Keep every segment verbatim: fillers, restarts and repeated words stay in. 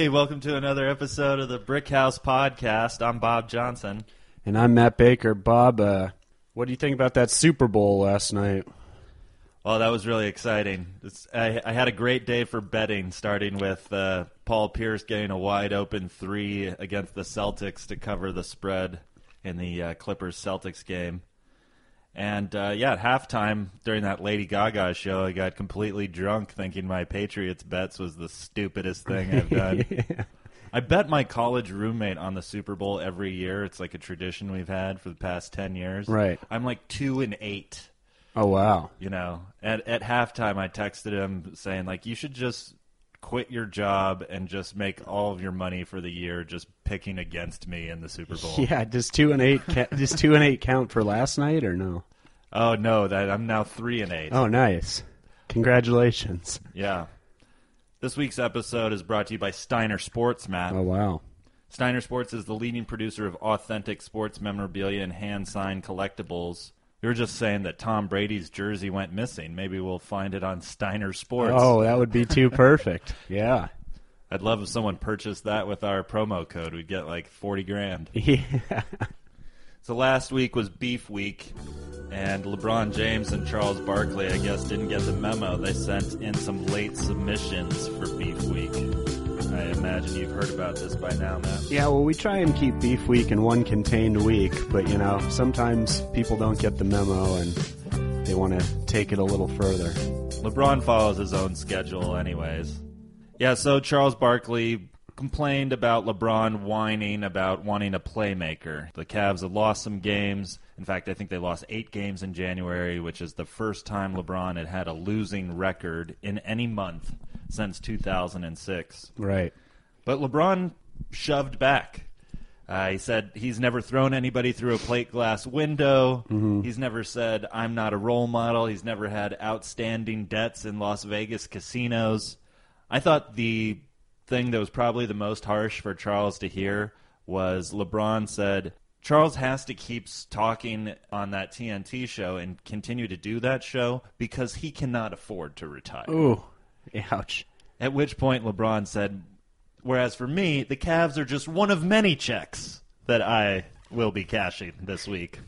everybody. Welcome to another episode of the Brick House Podcast. I'm Bob Johnson. And I'm Matt Baker. Bob, uh, what do you think about that Super Bowl last night? Well, that was really exciting. It's, I, I had a great day for betting, starting with uh, Paul Pierce getting a wide-open three against the Celtics to cover the spread in the uh, Clippers-Celtics game. And, uh, yeah, at halftime during that Lady Gaga show, I got completely drunk thinking my Patriots bets was the stupidest thing I've done. Yeah. I bet my college roommate on the Super Bowl every year. It's like a tradition we've had for the past ten years. Right. I'm like two and eight. Oh, wow. You know, at at halftime, I texted him saying, like, you should just quit your job and just make all of your money for the year just picking against me in the Super Bowl. Yeah, does two and eight ca- does two and eight count for last night or no? Oh no, that I'm now three and eight. Oh, nice. Congratulations. Yeah. This week's episode is brought to you by Steiner Sports, Matt. Oh, wow. Steiner Sports is the leading producer of authentic sports memorabilia and hand-signed collectibles. We were just saying that Tom Brady's jersey went missing. Maybe we'll find it on Steiner Sports. Oh, that would be too perfect. Yeah. I'd love if someone purchased that with our promo code. We'd get like forty grand. Yeah. So last week was Beef Week, and LeBron James and Charles Barkley, I guess, didn't get the memo. They sent in some late submissions for Beef Week. I imagine you've heard about this by now, Matt. Yeah, well, we try and keep Beef Week in one contained week, but, you know, sometimes people don't get the memo and they want to take it a little further. LeBron follows his own schedule anyways. Yeah, so Charles Barkley complained about LeBron whining about wanting a playmaker. The Cavs have lost some games. In fact, I think they lost eight games in January, which is the first time LeBron had had a losing record in any month since two thousand six. Right. But LeBron shoved back. Uh, he said he's never thrown anybody through a plate glass window. Mm-hmm. He's never said, I'm not a role model. He's never had outstanding debts in Las Vegas casinos. I thought the thing that was probably the most harsh for Charles to hear was LeBron said, Charles has to keep talking on that T N T show and continue to do that show because he cannot afford to retire. Ooh, ouch. At which point LeBron said, whereas for me, the Cavs are just one of many checks that I will be cashing this week.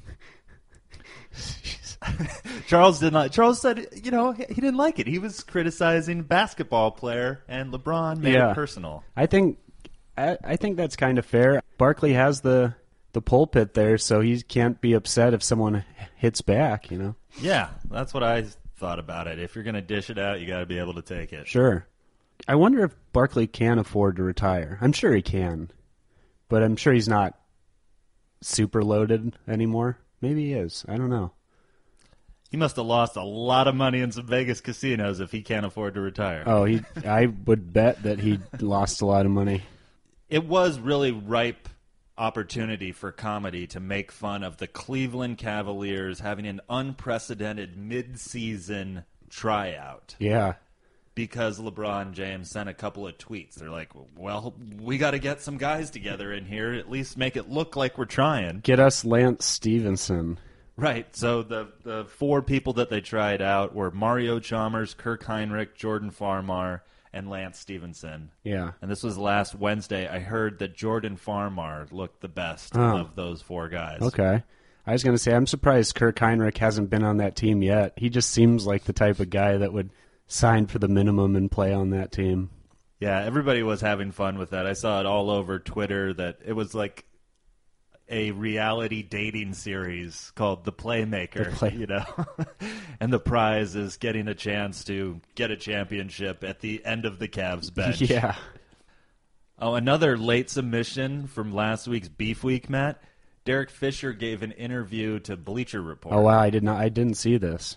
Charles did not. Charles said, you know, he didn't like it. He was criticizing basketball player, and LeBron made yeah. it personal. I think, I, I think that's kind of fair. Barkley has the the pulpit there, so he can't be upset if someone hits back. You know. Yeah, that's what I thought about it. If you're going to dish it out, you got to be able to take it. Sure. I wonder if Barkley can afford to retire. I'm sure he can, but I'm sure he's not super loaded anymore. Maybe he is. I don't know. He must have lost a lot of money in some Vegas casinos if he can't afford to retire. Oh, he! I would bet that he lost a lot of money. It was really ripe opportunity for comedy to make fun of the Cleveland Cavaliers having an unprecedented mid-season tryout. Yeah. Because LeBron James sent a couple of tweets. They're like, well, we got to get some guys together in here, at least make it look like we're trying. Get us Lance Stevenson. Right. So the the four people that they tried out were Mario Chalmers, Kirk Heinrich, Jordan Farmar, and Lance Stevenson. Yeah. And this was last Wednesday. I heard that Jordan Farmar looked the best oh. of those four guys. Okay. I was going to say, I'm surprised Kirk Heinrich hasn't been on that team yet. He just seems like the type of guy that would sign for the minimum and play on that team. Yeah, everybody was having fun with that. I saw it all over Twitter that it was like a reality dating series called The Playmaker, The Play- you know, and the prize is getting a chance to get a championship at the end of the Cavs bench. Yeah. Oh, another late submission from last week's Beef Week, Matt. Derek Fisher gave an interview to Bleacher Report. Oh wow, I did not. I didn't see this.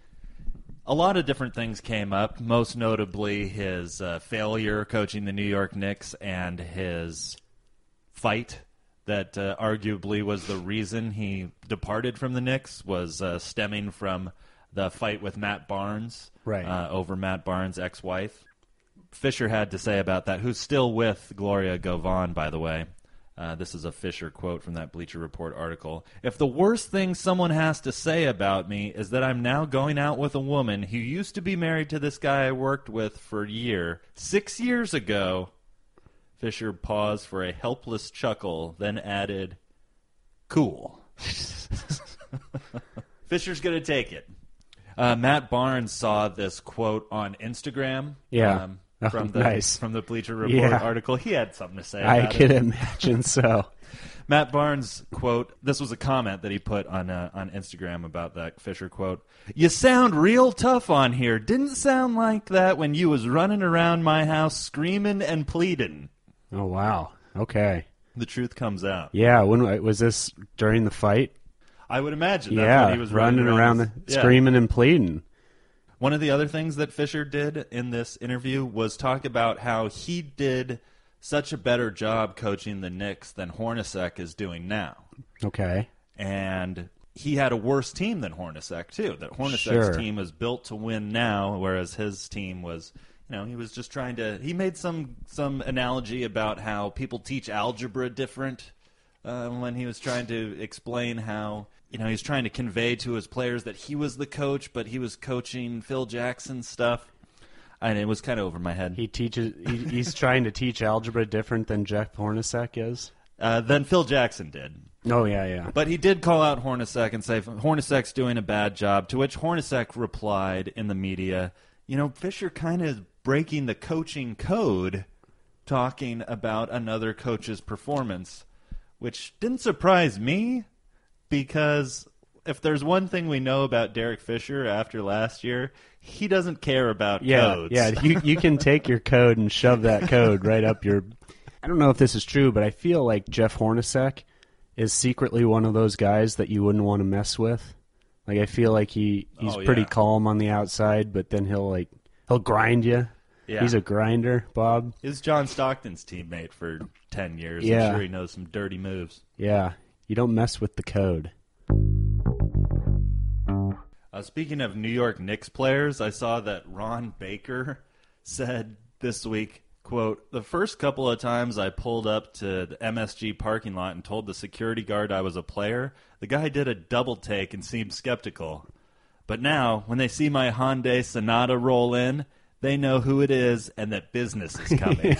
A lot of different things came up, most notably his uh, failure coaching the New York Knicks and his fight that uh, arguably was the reason he departed from the Knicks, was uh, stemming from the fight with Matt Barnes right. uh, over Matt Barnes' ex-wife. Fisher had to say about that, who's still with Gloria Govan, by the way. Uh, this is a Fisher quote from that Bleacher Report article. If the worst thing someone has to say about me is that I'm now going out with a woman who used to be married to this guy I worked with for a year, six years ago, Fisher paused for a helpless chuckle, then added, "Cool." Fisher's going to take it. Uh, Matt Barnes saw this quote on Instagram. Yeah. Um, Oh, from the nice. from the Bleacher Report Yeah. article. He had something to say I about could it. imagine so. Matt Barnes quote, this was a comment that he put on uh, on Instagram about that Fisher quote. "You sound real tough on here. Didn't sound like that when you was running around my house screaming and pleading." Oh, wow. Okay. The truth comes out. Yeah, when was this during the fight? I would imagine that's Yeah, when he was running, running around, his- the, yeah. screaming and pleading. One of the other things that Fisher did in this interview was talk about how he did such a better job coaching the Knicks than Hornacek is doing now. Okay. And he had a worse team than Hornacek, too. That Hornacek's Sure. team was built to win now, whereas his team was, you know, he was just trying to... He made some, some analogy about how people teach algebra different uh, when he was trying to explain how... You know, he's trying to convey to his players that he was the coach, but he was coaching Phil Jackson stuff. And it was kind of over my head. He teaches. He, he's trying to teach algebra different than Jeff Hornacek is. Uh, than Phil Jackson did. Oh yeah, yeah. But he did call out Hornacek and say Hornacek's doing a bad job, to which Hornacek replied in the media, you know, Fisher kind of is breaking the coaching code talking about another coach's performance, which didn't surprise me. Because if there's one thing we know about Derek Fisher after last year, he doesn't care about yeah, codes. Yeah, you you can take your code and shove that code right up your... I don't know if this is true, but I feel like Jeff Hornacek is secretly one of those guys that you wouldn't want to mess with. Like, I feel like he, he's Oh, pretty yeah. calm on the outside, but then he'll, like, he'll grind you. Yeah. He's a grinder, Bob. He's John Stockton's teammate for ten years. Yeah. I'm sure he knows some dirty moves. Yeah, you don't mess with the code. Uh, speaking of New York Knicks players, I saw that Ron Baker said this week, quote, "The first couple of times I pulled up to the M S G parking lot and told the security guard I was a player, the guy did a double take and seemed skeptical. But now, when they see my Hyundai Sonata roll in, they know who it is and that business is coming."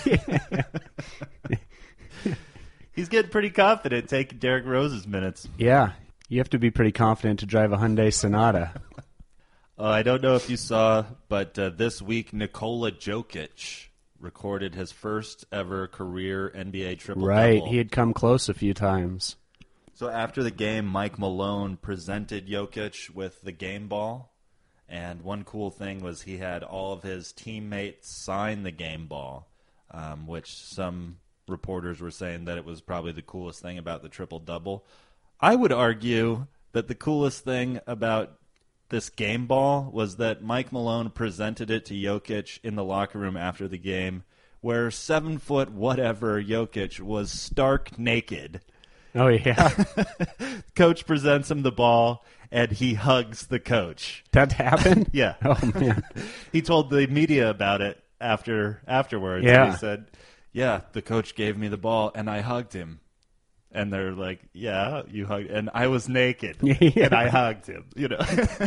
He's getting pretty confident taking Derrick Rose's minutes. Yeah, you have to be pretty confident to drive a Hyundai Sonata. Uh, I don't know if you saw, but uh, this week Nikola Jokic recorded his first ever career N B A triple-double. Right, he had come close a few times. So after the game, Mike Malone presented Jokic with the game ball, and one cool thing was he had all of his teammates sign the game ball, um, which some reporters were saying that it was probably the coolest thing about the triple-double. I would argue that the coolest thing about this game ball was that Mike Malone presented it to Jokic in the locker room after the game, where seven foot whatever Jokic was stark naked. Oh, yeah. Coach presents him the ball, and he hugs the coach. That happened? Yeah. Oh, man. He told the media about it after afterwards. Yeah. And he said, yeah, the coach gave me the ball, and I hugged him. And they're like, yeah, you hugged, and I was naked, Yeah. and I hugged him, you know.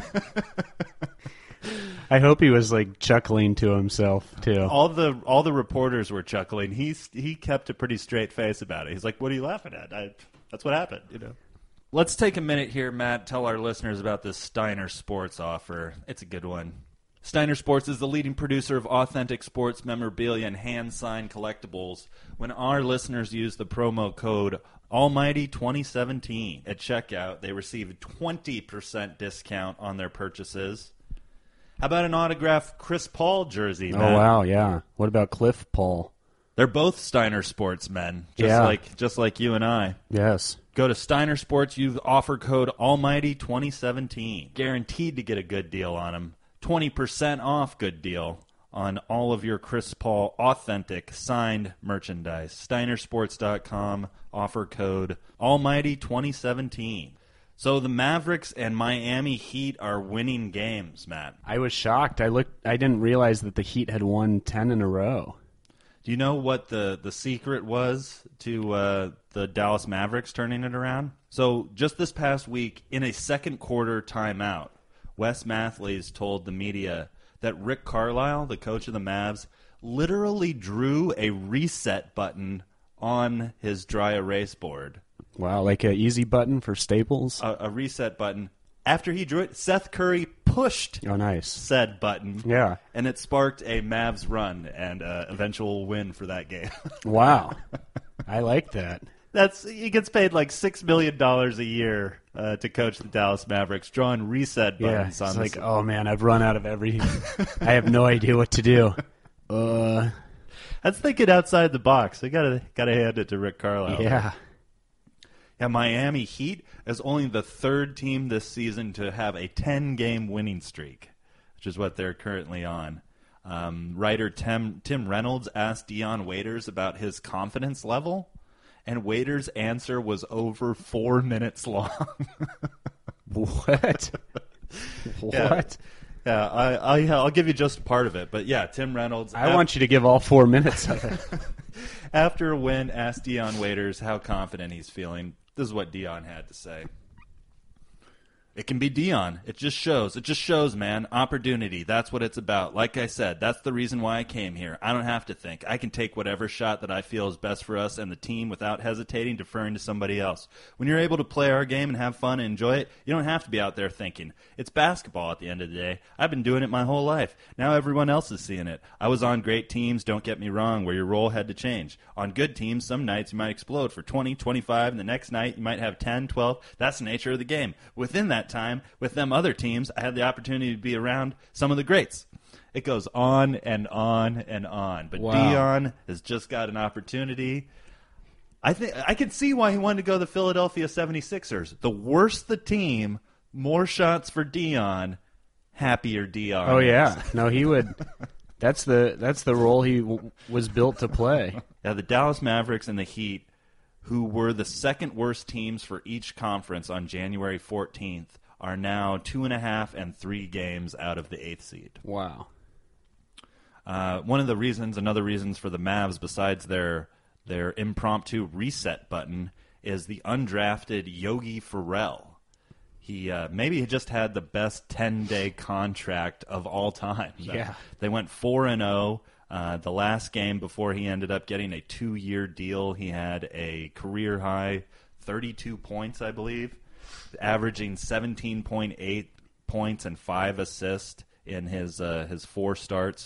I hope he was, like, chuckling to himself, too. all the all the reporters were chuckling. He's he kept a pretty straight face about it. He's like, what are you laughing at? I, that's what happened, you know. Let's take a minute here, Matt, tell our listeners about this Steiner Sports offer. It's a good one. Steiner Sports is the leading producer of authentic sports memorabilia and hand-signed collectibles. When our listeners use the promo code Almighty twenty seventeen at checkout, they receive twenty percent discount on their purchases. How about an autographed Chris Paul jersey, Oh, Matt? wow, yeah. What about Cliff Paul? They're both Steiner Sports men, just Yeah. like just like you and I. Yes. Go to Steiner Sports, use offer code Almighty twenty seventeen. Guaranteed to get a good deal on them. twenty percent off good deal on all of your Chris Paul authentic signed merchandise. Steiner Sports dot com, offer code Almighty twenty seventeen. So the Mavericks and Miami Heat are winning games, Matt. I was shocked. I looked. I didn't realize that the Heat had won ten in a row. Do you know what the, the secret was to uh, the Dallas Mavericks turning it around? So just this past week, in a second quarter timeout, Wes Matthews told the media that Rick Carlisle, the coach of the Mavs, literally drew a reset button on his dry erase board. Wow, like a easy button for Staples? A, a reset button. After he drew it, Seth Curry pushed Oh, nice. said button. Yeah. And it sparked a Mavs run and uh, eventual win for that game. Wow. I like that. That's He gets paid like six million dollars a year uh, to coach the Dallas Mavericks, drawing reset Yeah, buttons it's on like, this. oh, man, I've run out of everything. I have no idea what to do. Uh, That's thinking outside the box. I gotta gotta hand it to Rick Carlisle. yeah. Yeah, Miami Heat is only the third team this season to have a ten-game winning streak, which is what they're currently on. Um, writer Tim, Tim Reynolds asked Dion Waiters about his confidence level, and Waiters' answer was over four minutes long. What? What? Yeah, I, I, I'll give you just part of it. But yeah, Tim Reynolds. I want you to give all four minutes of it. After a win, asked Dion Waiters how confident he's feeling. This is what Dion had to say. It can be Dion. It just shows. It just shows, man. Opportunity. That's what it's about. Like I said, that's the reason why I came here. I don't have to think. I can take whatever shot that I feel is best for us and the team without hesitating, deferring to somebody else. When you're able to play our game and have fun and enjoy it, you don't have to be out there thinking. It's basketball at the end of the day. I've been doing it my whole life. Now everyone else is seeing it. I was on great teams, don't get me wrong, where your role had to change. On good teams, some nights you might explode for twenty, twenty-five, and the next night you might have ten, twelve. That's the nature of the game. Within that time, with them other teams, I had the opportunity to be around some of the greats. It goes on and on and on. But Wow. Dion has just got an opportunity. I think I can see why he wanted to go to the Philadelphia seventy-sixers. The worse the team, more shots for Dion, happier Dion. Oh is. yeah, no, he would. That's the that's the role he w- was built to play. Yeah, the Dallas Mavericks and the Heat, who were the second worst teams for each conference on January fourteenth, are now two and a half and three games out of the eighth seed. Wow. Uh, one of the reasons, another reasons for the Mavs, besides their their impromptu reset button, is the undrafted Yogi Ferrell. He uh, maybe he just had the best ten-day contract of all time. Yeah. They went four and zero. Uh, the last game before he ended up getting a two-year deal, he had a career high thirty-two points, I believe, averaging seventeen point eight points and five assists in his uh, his four starts.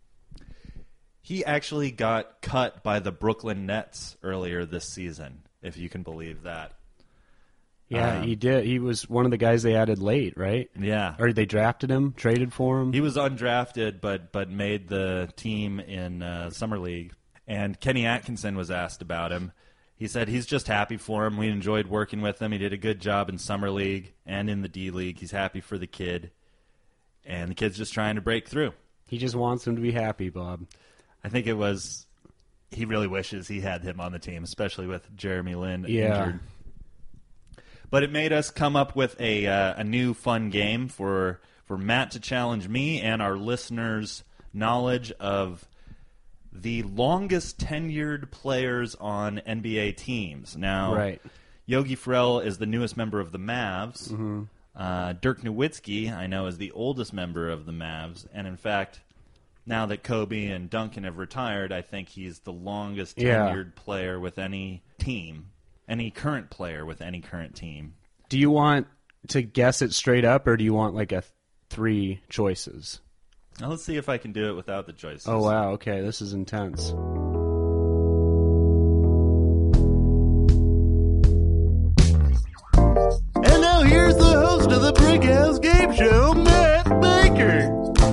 He actually got cut by the Brooklyn Nets earlier this season, if you can believe that. Yeah, Um, he did. He was one of the guys they added late, right? Yeah. Or they drafted him, traded for him. He was undrafted, but but made the team in uh, summer league. And Kenny Atkinson was asked about him. He said he's just happy for him. We enjoyed working with him. He did a good job in summer league and in the D League. He's happy for the kid, and the kid's just trying to break through. He just wants him to be happy, Bob. I think it was he really wishes he had him on the team, especially with Jeremy Lin Yeah. injured. But it made us come up with a uh, a new fun game for for Matt to challenge me and our listeners' knowledge of the longest tenured players on N B A teams. Now, Right. Yogi Ferrell is the newest member of the Mavs. Mm-hmm. Uh, Dirk Nowitzki, I know, is the oldest member of the Mavs. And in fact, now that Kobe and Duncan have retired, I think he's the longest Yeah. tenured player with any team, any current player with any current team. Do you want to guess it straight up, or do you want like a th- three choices? Now let's see if I can do it without the choices. Oh, wow. Okay, this is intense. And now here's the host of the Brickhouse Game Show, Matt Baker.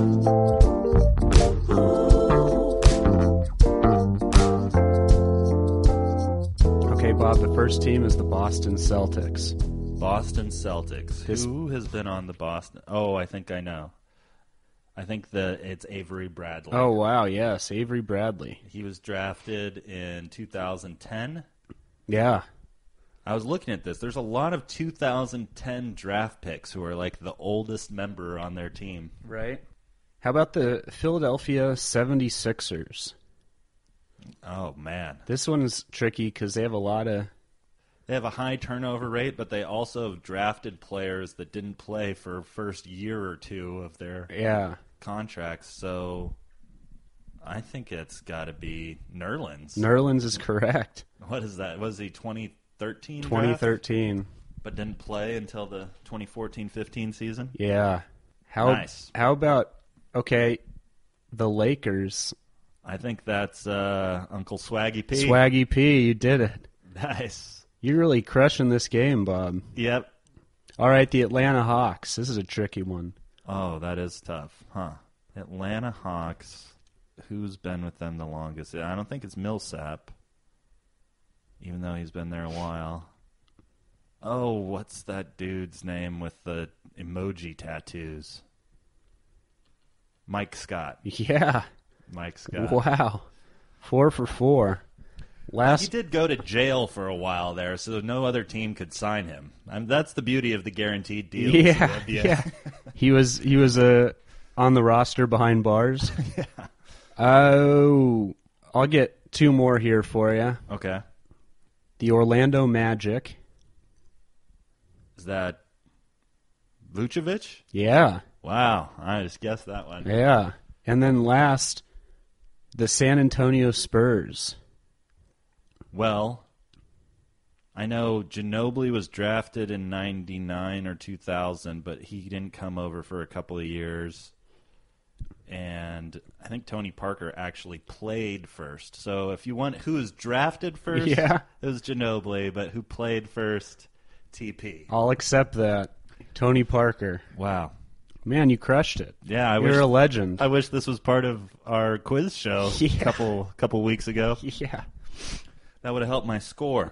Okay, Bob, the first team is the Boston Celtics. Boston Celtics. This- Who has been on the Boston? Oh, I think I know. I think the it's Avery Bradley. Oh, wow, yes, Avery Bradley. He was drafted in two thousand ten. Yeah. I was looking at this. There's a lot of two thousand ten draft picks who are like the oldest member on their team. Right. How about the Philadelphia seventy-sixers? Oh, man. This one's tricky because they have a lot of... They have a high turnover rate, but they also have drafted players that didn't play for first year or two of their Yeah. contracts. So I think it's got to be Nerlens. Nerlens is correct. What is that? Was he twenty thirteen? twenty thirteen. Draft? But didn't play until the twenty fourteen fifteen season? Yeah. How, nice. How about, okay, the Lakers? I think that's uh, Uncle Swaggy P. Swaggy P, you did it. Nice. You're really crushing this game, Bob. Yep. All right, the Atlanta Hawks. This is a tricky one. Oh, that is tough, huh? Atlanta Hawks. Who's been with them the longest? I don't think it's Millsap, even though he's been there a while. Oh, what's that dude's name with the emoji tattoos? Mike Scott. Yeah. Mike Scott. Wow. Four for four. Last He did go to jail for a while there, so no other team could sign him. I mean, that's the beauty of the guaranteed deals. Yeah, yeah. he was he was uh, on the roster behind bars. Yeah. Oh, I'll get two more here for you. Okay. The Orlando Magic. Is that Vucevic? Yeah. Wow, I just guessed that one. Yeah. And then last, the San Antonio Spurs. Well, I know Ginobili was drafted in ninety-nine or two thousand, but he didn't come over for a couple of years. And I think Tony Parker actually played first. So if you want who was drafted first, yeah. it was Ginobili, but who played first, T P. I'll accept that. Tony Parker. Wow. Man, you crushed it. Yeah, I You're wish, a legend. I wish this was part of our quiz show Yeah. a couple couple weeks ago. Yeah. That would have helped my score.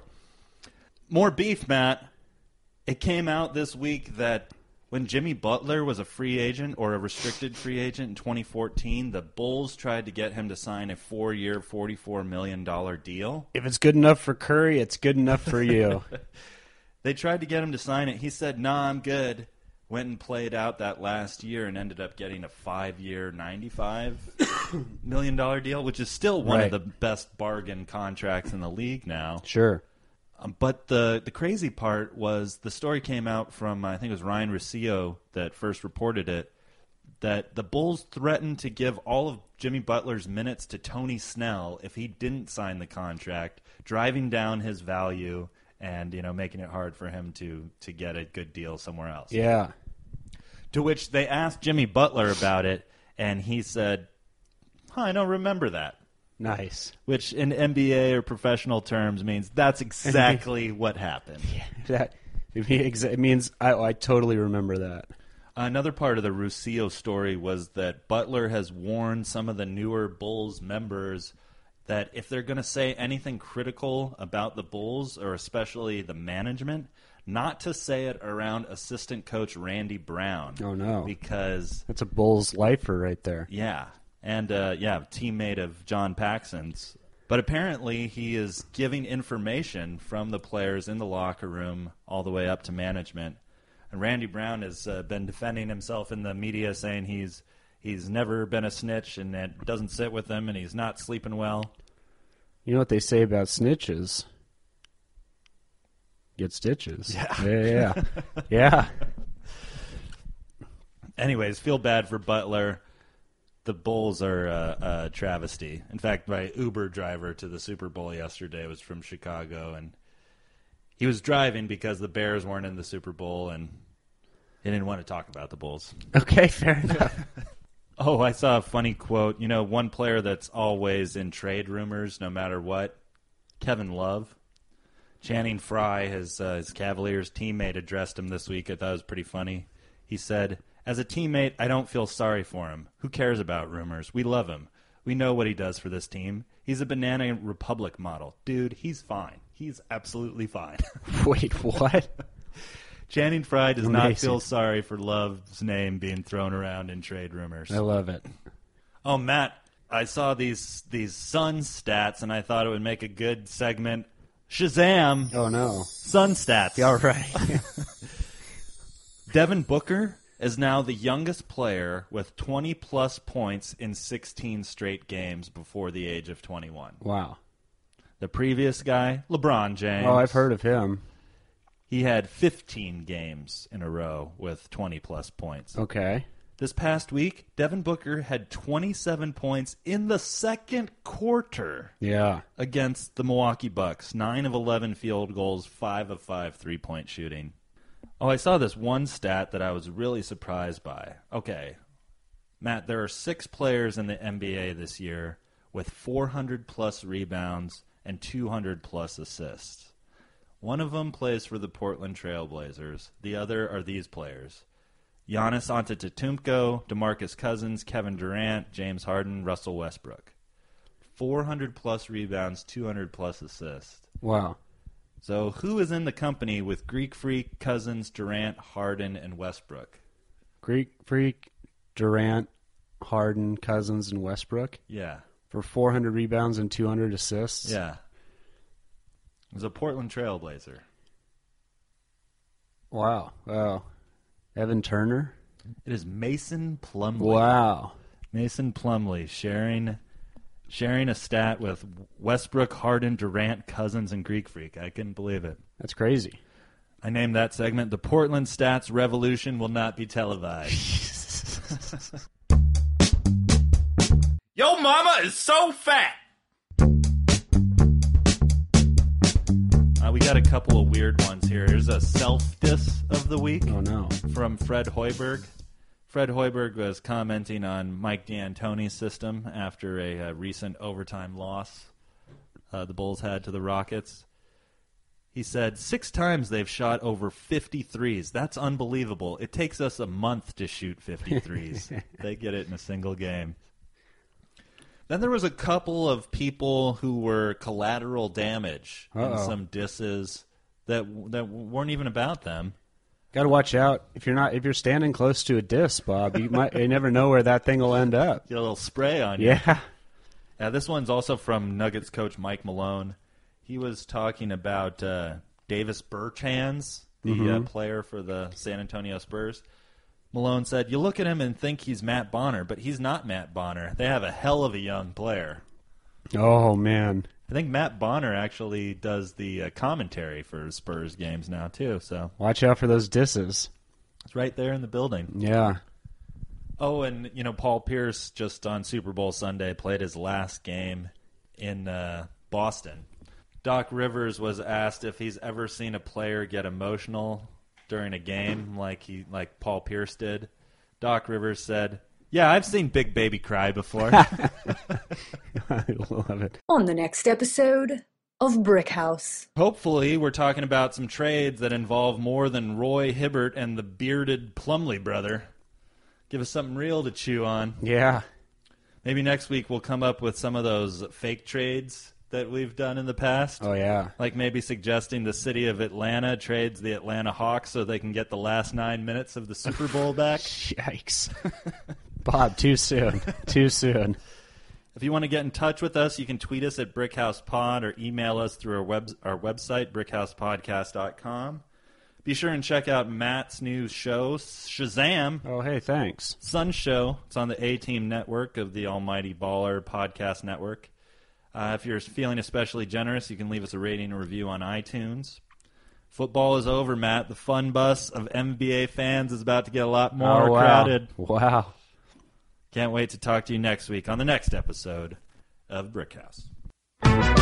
More beef, Matt. It came out this week that when Jimmy Butler was a free agent or a restricted free agent in twenty fourteen, the Bulls tried to get him to sign a four-year, forty-four million dollars deal. If it's good enough for Curry, it's good enough for you. They tried to get him to sign it. He said, nah, I'm good. Went and played out that last year and ended up getting a five-year, ninety-five million dollars deal, which is still one right. of the best bargain contracts in the league now. Sure. Um, but the, the crazy part was the story came out from, I think it was Ryan Russillo that first reported it, that the Bulls threatened to give all of Jimmy Butler's minutes to Tony Snell if he didn't sign the contract, driving down his value and, you know, making it hard for him to, to get a good deal somewhere else. Yeah. To which they asked Jimmy Butler about it, and he said, huh, I don't remember that. Nice. Which in N B A or professional terms means that's exactly what happened. Yeah, that, it means I, I totally remember that. Another part of the Russillo story was that Butler has warned some of the newer Bulls members that if they're going to say anything critical about the Bulls, or especially the management, not to say it around assistant coach Randy Brown. Oh, no. Because that's a Bulls lifer right there. Yeah. And, uh, yeah, teammate of John Paxson's. But apparently he is giving information from the players in the locker room all the way up to management. And Randy Brown has uh, been defending himself in the media, saying he's he's never been a snitch and it doesn't sit with him and he's not sleeping well. You know what they say about snitches? Get stitches. Yeah. Yeah, yeah. Yeah. Anyways, feel bad for Butler. The Bulls are uh, a travesty. In fact, my Uber driver to the Super Bowl yesterday was from Chicago, and he was driving because the Bears weren't in the Super Bowl, and he didn't want to talk about the Bulls. Okay, fair enough. Oh, I saw a funny quote. You know, one player that's always in trade rumors, no matter what, Kevin Love. Channing Frye, his, uh, his Cavaliers teammate, addressed him this week. I thought it was pretty funny. He said, as a teammate, I don't feel sorry for him. Who cares about rumors? We love him. We know what he does for this team. He's a Banana Republic model. Dude, he's fine. He's absolutely fine. Wait, what? Channing Frye does Amazing. not feel sorry for Love's name being thrown around in trade rumors. I love it. Oh, Matt, I saw these these Suns stats, and I thought it would make a good segment. Shazam. Oh, no. Sun stats. Yeah, all right. Devin Booker is now the youngest player with twenty-plus points in sixteen straight games before the age of twenty-one. Wow. The previous guy, LeBron James. Oh, I've heard of him. He had fifteen games in a row with twenty-plus points. Okay. This past week, Devin Booker had twenty-seven points in the second quarter Yeah. against the Milwaukee Bucks. nine of eleven field goals, five of five three-point shooting. Oh, I saw this one stat that I was really surprised by. Okay, Matt, there are six players in the N B A this year with four hundred plus rebounds and two hundred plus assists. One of them plays for the Portland Trail Blazers. The other are these players: Giannis Antetokounmpo, DeMarcus Cousins, Kevin Durant, James Harden, Russell Westbrook. four hundred plus rebounds, two hundred plus assists. Wow. So who is in the company with Greek Freak, Cousins, Durant, Harden, and Westbrook? Greek Freak, Durant, Harden, Cousins, and Westbrook Yeah. for four hundred rebounds and two hundred assists. Yeah. It was a Portland Trail Blazer. Wow. Wow. Evan Turner. It is Mason Plumlee. Wow. Mason Plumlee sharing sharing a stat with Westbrook, Harden, Durant, Cousins, and Greek Freak. I couldn't believe it. That's crazy. I named that segment "The Portland Stats Revolution Will Not Be Televised." Yo mama is so fat! Uh, we got a couple of weird ones here. Here's a self-diss of the week Oh, no. from Fred Hoiberg. Fred Hoiberg was commenting on Mike D'Antoni's system after a, uh recent overtime loss uh, the Bulls had to the Rockets. He said, six times they've shot over fifty threes. That's unbelievable. It takes us a month to shoot fifty threes. They get it in a single game. Then there was a couple of people who were collateral damage in Uh-oh. some disses that that weren't even about them. Got to watch out if you're not if you're standing close to a disc, Bob. You might you never know where that thing will end up. Get a little spray on you. Yeah. Yeah, this one's also from Nuggets coach Mike Malone. He was talking about uh, Davis Bertans, the Mm-hmm. uh, player for the San Antonio Spurs. Malone said, you look at him and think he's Matt Bonner, but he's not Matt Bonner. They have a hell of a young player. Oh man. I think Matt Bonner actually does the uh, commentary for Spurs games now, too. So Watch out for those disses. it's right there in the building. Yeah. Oh, and, you know, Paul Pierce just on Super Bowl Sunday played his last game in uh, Boston. Doc Rivers was asked if he's ever seen a player get emotional during a game like he like Paul Pierce did. Doc Rivers said, yeah, I've seen Big Baby cry before. I love it. On the next episode of Brick House. Hopefully, we're talking about some trades that involve more than Roy Hibbert and the bearded Plumlee brother. Give us something real to chew on. Yeah. Maybe next week we'll come up with some of those fake trades that we've done in the past. Oh yeah. Like maybe suggesting the city of Atlanta trades the Atlanta Hawks so they can get the last nine minutes of the Super Bowl back. Yikes. Bob, too soon. Too soon. If you want to get in touch with us, you can tweet us at BrickHousePod or email us through our web our website, brickhousepodcast dot com. Be sure and check out Matt's new show, Shazam, Oh, hey, thanks. Sun Show. It's on the A-Team network of the Almighty Baller podcast network. Uh, if you're feeling especially generous, you can leave us a rating and review on iTunes. Football is over, Matt. The fun bus of N B A fans is about to get a lot more oh, wow. crowded. Wow. Can't wait to talk to you next week on the next episode of Brick House.